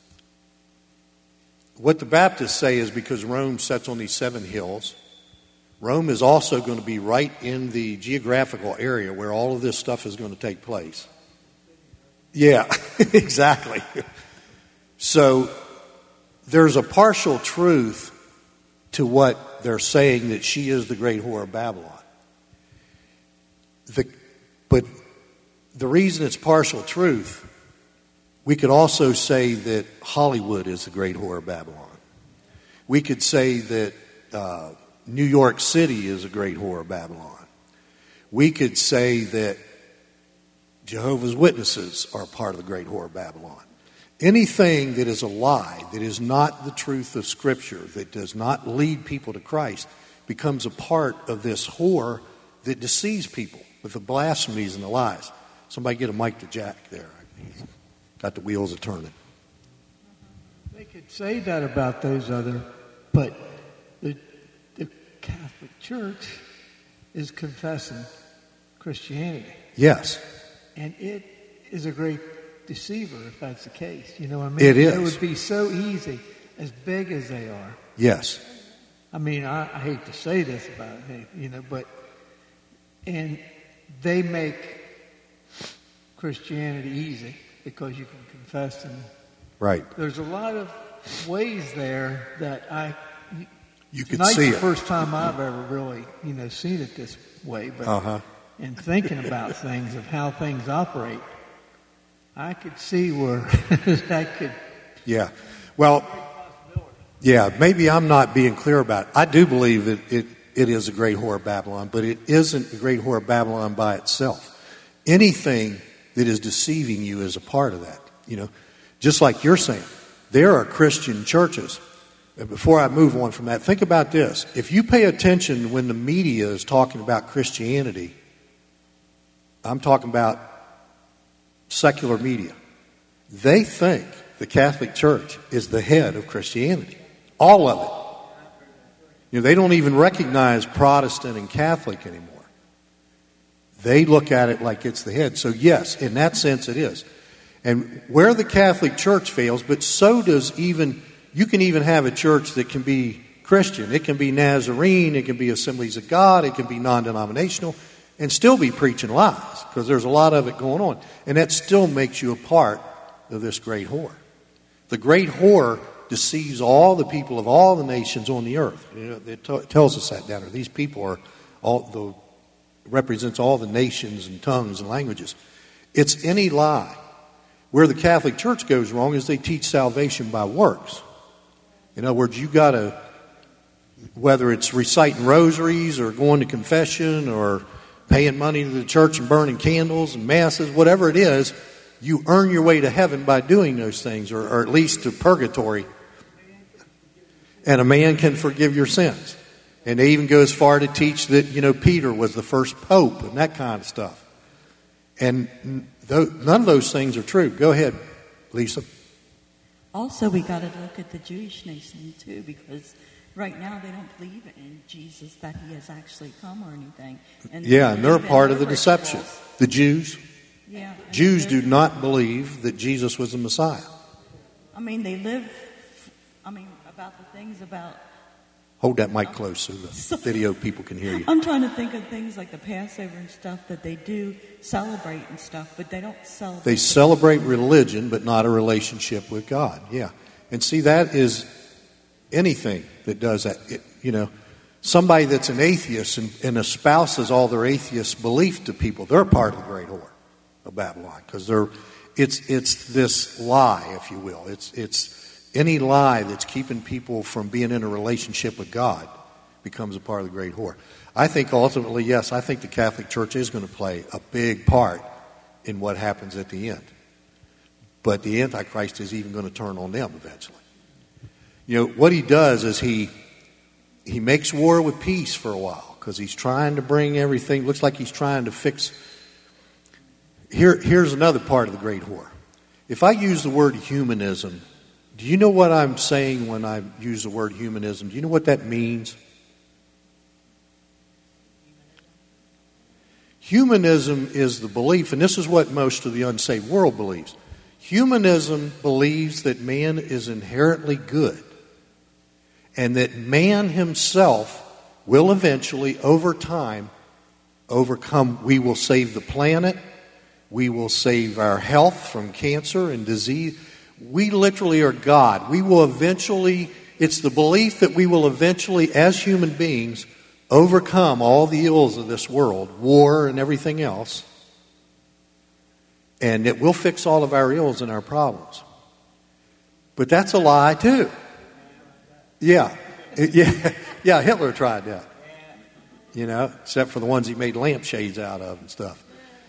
Speaker 1: what the Baptists say is because Rome sits on these 7 hills. Rome is also going to be right in the geographical area where all of this stuff is going to take place. Yeah, exactly. So there's a partial truth to what they're saying, that she is the great whore of Babylon. But the reason it's partial truth, we could also say that Hollywood is the great whore of Babylon. We could say that New York City is a great whore of Babylon. We could say that Jehovah's Witnesses are part of the great whore of Babylon. Anything that is a lie, that is not the truth of Scripture, that does not lead people to Christ, becomes a part of this whore that deceives people with the blasphemies and the lies. Somebody get a mic to Jack there. He's got the wheels a turning.
Speaker 8: They could say that about those other, but the Catholic Church is confessing Christianity.
Speaker 1: Yes.
Speaker 8: And it is a great deceiver if that's the case. You know what I mean?
Speaker 1: It is.
Speaker 8: It would be so easy, as big as they are.
Speaker 1: Yes.
Speaker 8: I mean, I hate to say this about it, you know, and they make Christianity easy because you can confess and
Speaker 1: Right.
Speaker 8: there's a lot of ways there that
Speaker 1: You could
Speaker 8: tonight's
Speaker 1: see
Speaker 8: the
Speaker 1: it.
Speaker 8: first time I've ever really, seen it this way, but in thinking about things of how things operate, I could see where that could.
Speaker 1: Yeah. Well, yeah, maybe I'm not being clear about it. I do believe that it is a great whore of Babylon, but it isn't the great whore of Babylon by itself. Anything that is deceiving you is a part of that. Just like you're saying, there are Christian churches. Before I move on from that, think about this. If you pay attention when the media is talking about Christianity, I'm talking about secular media, they think the Catholic Church is the head of Christianity. All of it. They don't even recognize Protestant and Catholic anymore. They look at it like it's the head. So yes, in that sense it is. And where the Catholic Church fails, but so does you can even have a church that can be Christian. It can be Nazarene, it can be Assemblies of God, it can be non-denominational, and still be preaching lies, because there's a lot of it going on. And that still makes you a part of this great whore. The great whore deceives all the people of all the nations on the earth. It tells us that down there. These people represents all the nations and tongues and languages. It's any lie. Where the Catholic Church goes wrong is they teach salvation by works. In other words, you got to, whether it's reciting rosaries or going to confession or paying money to the church and burning candles and masses, whatever it is, you earn your way to heaven by doing those things, or at least to purgatory. And a man can forgive your sins. And they even go as far to teach that, Peter was the first pope and that kind of stuff. And none of those things are true. Go ahead, Lisa.
Speaker 9: Also, we got to look at the Jewish nation, too, because right now they don't believe in Jesus, that he has actually come or anything. And
Speaker 1: they're a part of the deception. The Jews.
Speaker 9: Yeah.
Speaker 1: Jews do not believe that Jesus was the Messiah.
Speaker 9: I mean, they live, about the things about...
Speaker 1: Hold that mic close so the video people can hear you.
Speaker 9: I'm trying to think of things like the Passover and stuff that they do celebrate and stuff, but they don't celebrate.
Speaker 1: They celebrate religion, but not a relationship with God. Yeah. And see, that is anything that does that. Somebody that's an atheist and espouses all their atheist belief to people, they're part of the great whore of Babylon, because it's this lie, if you will. It's any lie that's keeping people from being in a relationship with God becomes a part of the great whore. I think ultimately, yes, I think the Catholic Church is going to play a big part in what happens at the end. But the Antichrist is even going to turn on them eventually. What he does is he makes war with peace for a while, because he's trying to bring everything, looks like he's trying to fix. Here's another part of the great whore. If I use the word humanism, do you know what I'm saying when I use the word humanism? Do you know what that means? Humanism is the belief, and this is what most of the unsaved world believes. Humanism believes that man is inherently good, and that man himself will eventually, over time, overcome. We will save the planet. We will save our health from cancer and disease. We literally are God. We will eventually, it's the belief that we will eventually, as human beings, overcome all the ills of this world, war and everything else, and it will fix all of our ills and our problems. But that's a lie too. Yeah, Hitler tried that. Except for the ones he made lampshades out of and stuff.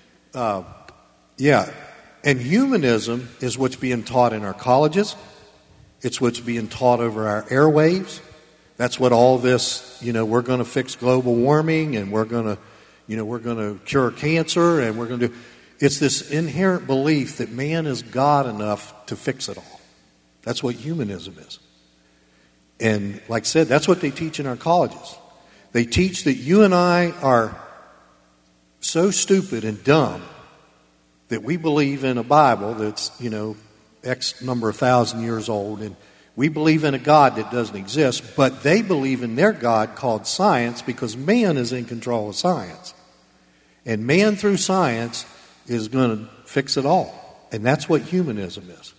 Speaker 1: And humanism is what's being taught in our colleges. It's what's being taught over our airwaves. That's what all this, we're going to fix global warming, and we're going to cure cancer, and we're going to do. It's this inherent belief that man is God enough to fix it all. That's what humanism is. And like I said, that's what they teach in our colleges. They teach that you and I are so stupid and dumb that we believe in a Bible that's, X number of thousand years old, and we believe in a God that doesn't exist, but they believe in their God called science because man is in control of science. And man through science is going to fix it all. And that's what humanism is.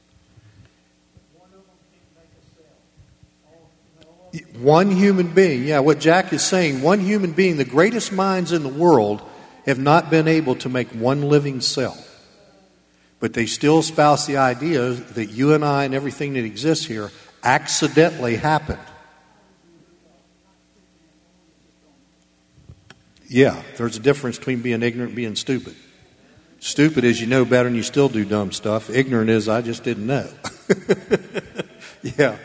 Speaker 1: One human being, what Jack is saying, one human being, the greatest minds in the world have not been able to make one living cell. But they still espouse the idea that you and I and everything that exists here accidentally happened. Yeah, there's a difference between being ignorant and being stupid. Stupid is you know better and you still do dumb stuff. Ignorant is I just didn't know. Yeah.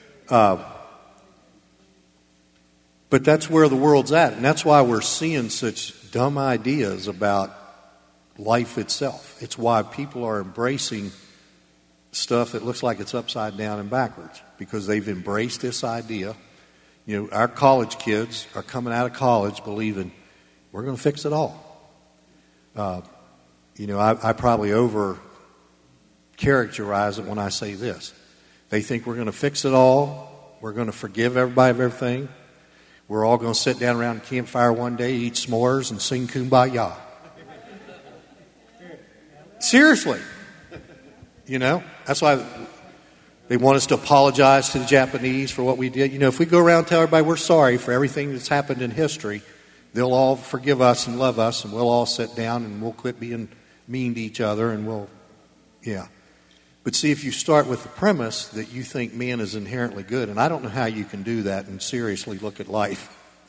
Speaker 1: But that's where the world's at. And that's why we're seeing such dumb ideas about life itself. It's why people are embracing stuff that looks like it's upside down and backwards. Because they've embraced this idea. Our college kids are coming out of college believing we're going to fix it all. I probably over-characterize it when I say this. They think we're going to fix it all. We're going to forgive everybody of everything. We're all going to sit down around a campfire one day, eat s'mores, and sing Kumbaya. Seriously. That's why they want us to apologize to the Japanese for what we did. If we go around and tell everybody we're sorry for everything that's happened in history, they'll all forgive us and love us, and we'll all sit down and we'll quit being mean to each other, and But see, if you start with the premise that you think man is inherently good, and I don't know how you can do that and seriously look at life.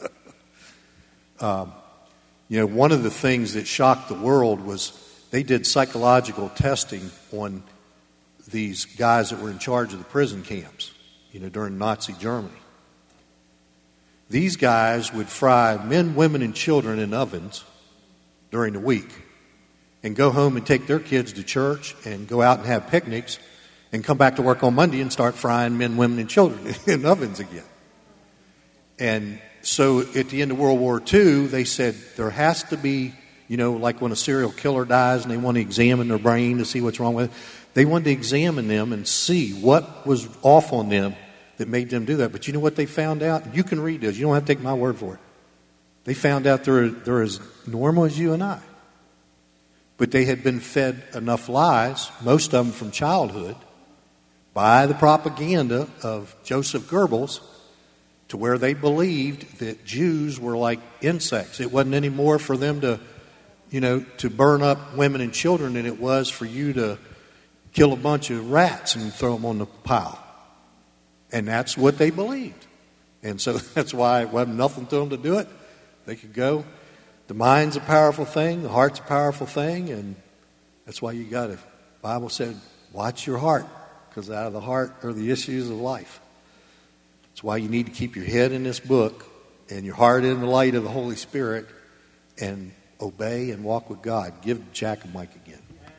Speaker 1: One of the things that shocked the world was they did psychological testing on these guys that were in charge of the prison camps, during Nazi Germany. These guys would fry men, women, and children in ovens during the week and go home and take their kids to church and go out and have picnics and come back to work on Monday and start frying men, women, and children in ovens again. And so at the end of World War II, they said there has to be, like when a serial killer dies and they want to examine their brain to see what's wrong with it, they wanted to examine them and see what was off on them that made them do that. But you know what they found out? You can read this. You don't have to take my word for it. They found out they're as normal as you and I. But they had been fed enough lies, most of them from childhood, by the propaganda of Joseph Goebbels, to where they believed that Jews were like insects. It wasn't any more for them to burn up women and children than it was for you to kill a bunch of rats and throw them on the pile. And that's what they believed. And so that's why it wasn't nothing to them to do it. They could go. The mind's a powerful thing. The heart's a powerful thing. And that's why you got to, the Bible said, watch your heart. Because out of the heart are the issues of life. That's why you need to keep your head in this book and your heart in the light of the Holy Spirit and obey and walk with God. Give Jack a mic again.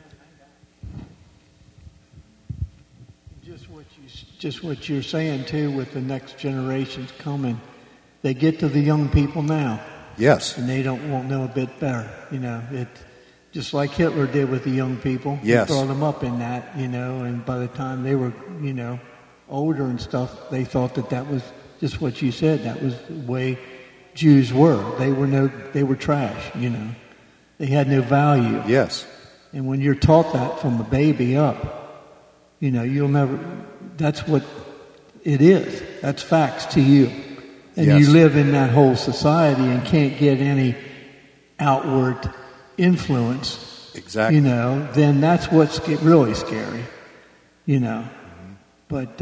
Speaker 8: Just what you're saying, too, with the next generations coming. They get to the young people now.
Speaker 1: Yes.
Speaker 8: And they won't know a bit better. It just like Hitler did with the young people.
Speaker 1: Yes.
Speaker 8: He brought them up in that, and by the time they were, older and stuff, they thought that was just what you said. That was the way Jews were. They were trash, They had no value.
Speaker 1: Yes.
Speaker 8: And when you're taught that from a baby up, you'll never, that's what it is. That's facts to you. And
Speaker 1: yes.
Speaker 8: You live in that whole society and can't get any outward influence.
Speaker 1: Exactly.
Speaker 8: Then that's what's really scary. Mm-hmm. But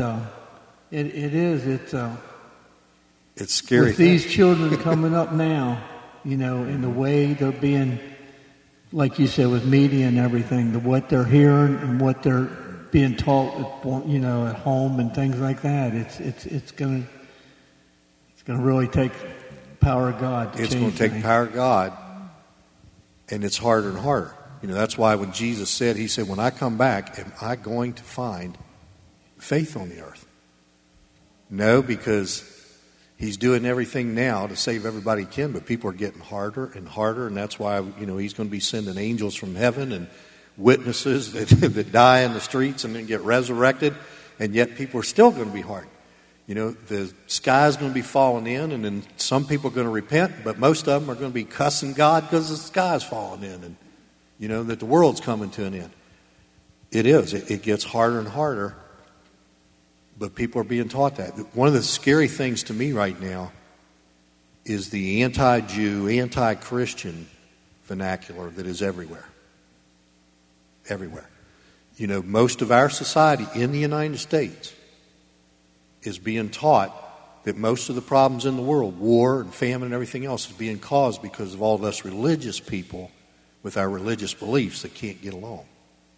Speaker 8: it's
Speaker 1: scary.
Speaker 8: With these children coming up now, in the way they're being, like you said, with media and everything, what they're hearing and what they're being taught, at home and things like that. It's going to really take power of God.
Speaker 1: It's going to take power of God, and it's harder and harder. That's why when Jesus said, he said, when I come back, am I going to find faith on the earth? No, because He's doing everything now to save everybody he can, but people are getting harder and harder, and that's why, he's going to be sending angels from heaven and witnesses that die in the streets and then get resurrected, and yet people are still going to be hard. The sky's going to be falling in, and then some people are going to repent, but most of them are going to be cussing God because the sky's falling in, and that the world's coming to an end. It is. It gets harder and harder, but people are being taught that. One of the scary things to me right now is the anti-Jew, anti-Christian vernacular that is everywhere. Everywhere. Most of our society in the United States is being taught that most of the problems in the world, war and famine and everything else, is being caused because of all of us religious people with our religious beliefs that can't get along.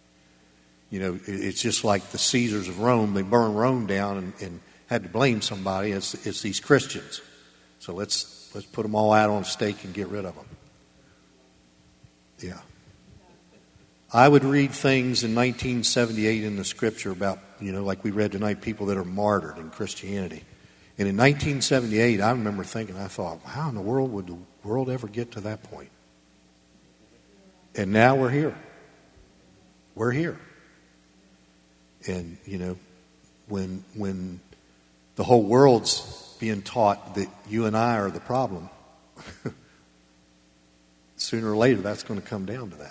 Speaker 1: It's just like the Caesars of Rome. They burned Rome down and had to blame somebody. It's these Christians. So let's put them all out on a stake and get rid of them. Yeah. I would read things in 1978 in the Scripture about, like we read tonight, people that are martyred in Christianity. And in 1978, I remember thinking, I thought, how in the world would the world ever get to that point? And now we're here. We're here. And, when the whole world's being taught that you and I are the problem, sooner or later that's going to come down to that.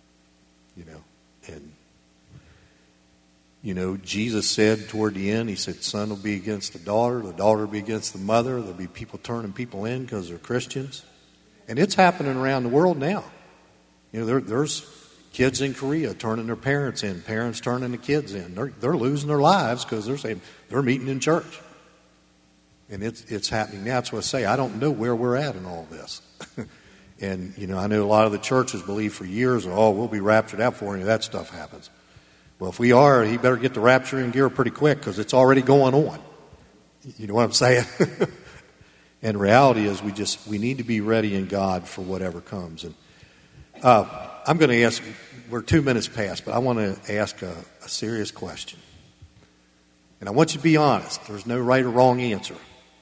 Speaker 1: And, Jesus said toward the end, he said, son will be against the daughter will be against the mother, there'll be people turning people in because they're Christians. And it's happening around the world now. There's kids in Korea turning their parents in, parents turning the kids in. They're losing their lives because they're saying they're meeting in church. And it's happening now. That's what I say. I don't know where we're at in all this. And, I know a lot of the churches believe for years, we'll be raptured out before any of that stuff happens. Well, if we are, he better get the rapture in gear pretty quick because it's already going on. You know what I'm saying? And the reality is we need to be ready in God for whatever comes. And I'm going to ask, we're 2 minutes past, but I want to ask a serious question. And I want you to be honest. There's no right or wrong answer.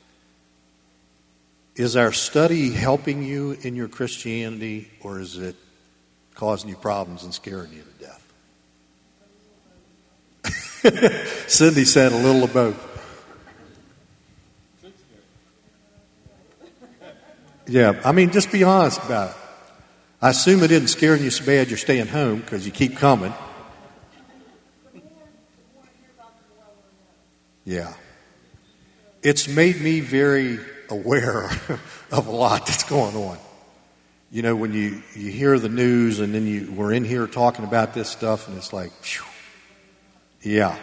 Speaker 1: Is our study helping you in your Christianity, or is it causing you problems and scaring you to death? Cindy said a little of both. Yeah, just be honest about it. I assume it isn't scaring you so bad you're staying home because you keep coming. Yeah. It's made me very aware of a lot that's going on. When you hear the news and then we're in here talking about this stuff and it's like, phew, yeah.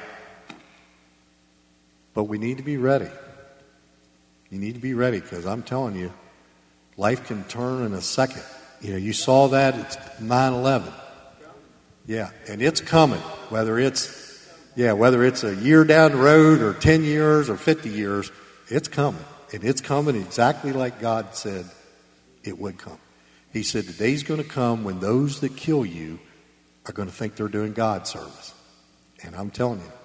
Speaker 1: But we need to be ready. You need to be ready because I'm telling you, life can turn in a second. You saw that, it's 9/11. Yeah, and it's coming, whether it's a year down the road or 10 years or 50 years, it's coming. And it's coming exactly like God said it would come. He said the day's going to come when those that kill you are going to think they're doing God service. And I'm telling you.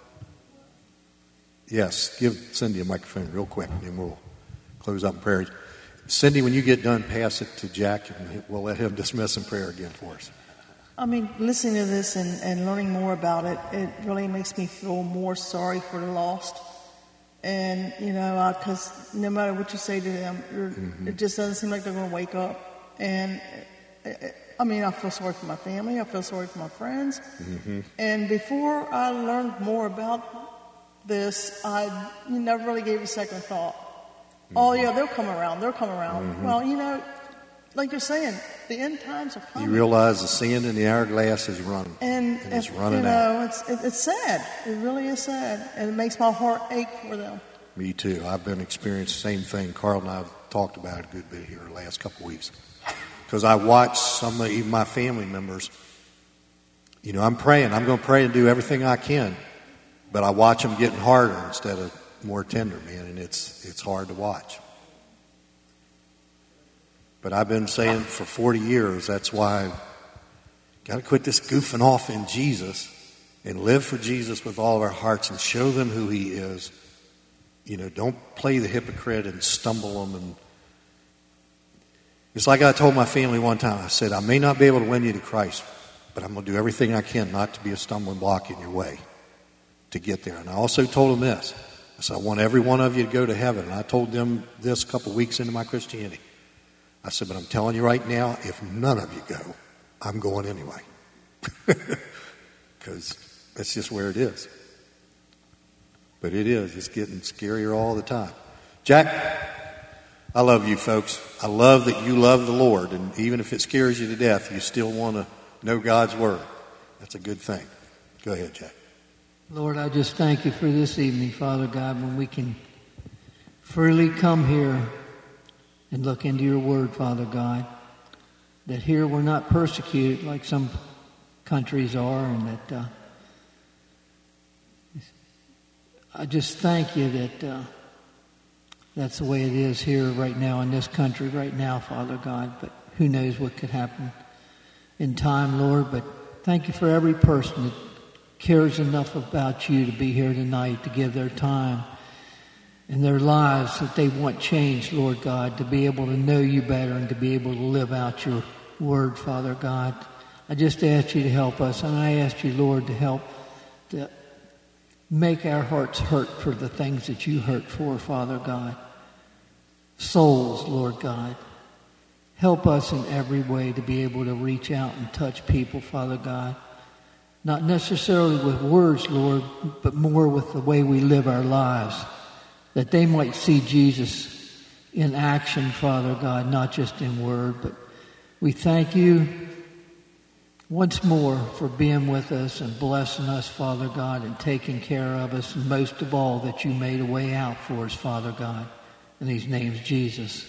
Speaker 1: Yes, give Cindy a microphone real quick and we'll close up in prayer. Cindy, when you get done, pass it to Jack and we'll let him dismiss in prayer again for us.
Speaker 10: Listening to this and learning more about it, it really makes me feel more sorry for the lost. And, because no matter what you say to them, it just doesn't seem like they're going to wake up. And, I feel sorry for my family. I feel sorry for my friends. Mm-hmm. And before I learned more about this, I never really gave it a second thought. Mm-hmm. Oh, yeah, they'll come around. Mm-hmm. Well, like you're saying, the end times are coming.
Speaker 1: You realize the sand in the hourglass is running.
Speaker 10: And
Speaker 1: it's running out.
Speaker 10: It's sad. It really is sad. And it makes my heart ache for them.
Speaker 1: Me too. I've been experiencing the same thing. Carl and I have talked about it a good bit here the last couple of weeks. Because I watched some of even my family members. I'm praying. I'm going to pray and do everything I can. But I watch them getting harder instead of more tender, man. And it's hard to watch. But I've been saying for 40 years, that's why I've got to quit this goofing off in Jesus and live for Jesus with all of our hearts and show them who he is. don't play the hypocrite and stumble them. And it's like I told my family one time. I said, I may not be able to win you to Christ, but I'm going to do everything I can not to be a stumbling block in your way to get there. And I also told them this. I said, I want every one of you to go to heaven. And I told them this a couple of weeks into my Christianity. I said, but I'm telling you right now, if none of you go, I'm going anyway. Because that's just where it is. But it is. It's getting scarier all the time. Jack, I love you folks. I love that you love the Lord. And even if it scares you to death, you still want to know God's Word. That's a good thing. Go ahead, Jack.
Speaker 8: Lord, I just thank you for this evening, Father God, when we can freely come here and look into your Word, Father God. That here we're not persecuted like some countries are, and that I just thank you that that's the way it is here right now in this country right now, Father God. But who knows what could happen in time, Lord. But thank you for every person that cares enough about you to be here tonight, to give their time and their lives that they want changed, Lord God, to be able to know you better and to be able to live out your word, Father God. I just ask you to help us, and I ask you, Lord, to help to make our hearts hurt for the things that you hurt for, Father God. Souls, Lord God. Help us in every way to be able to reach out and touch people, Father God. Not necessarily with words, Lord, but more with the way we live our lives. That they might see Jesus in action, Father God, not just in word. But we thank you once more for being with us and blessing us, Father God, and taking care of us. And most of all, that you made a way out for us, Father God. And his name's Jesus.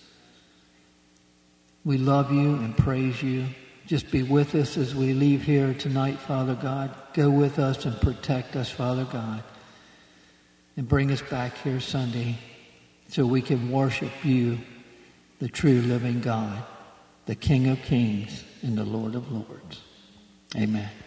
Speaker 8: We love you and praise you. Just be with us as we leave here tonight, Father God. Go with us and protect us, Father God. And bring us back here Sunday so we can worship you, the true living God, the King of Kings and the Lord of Lords. Amen.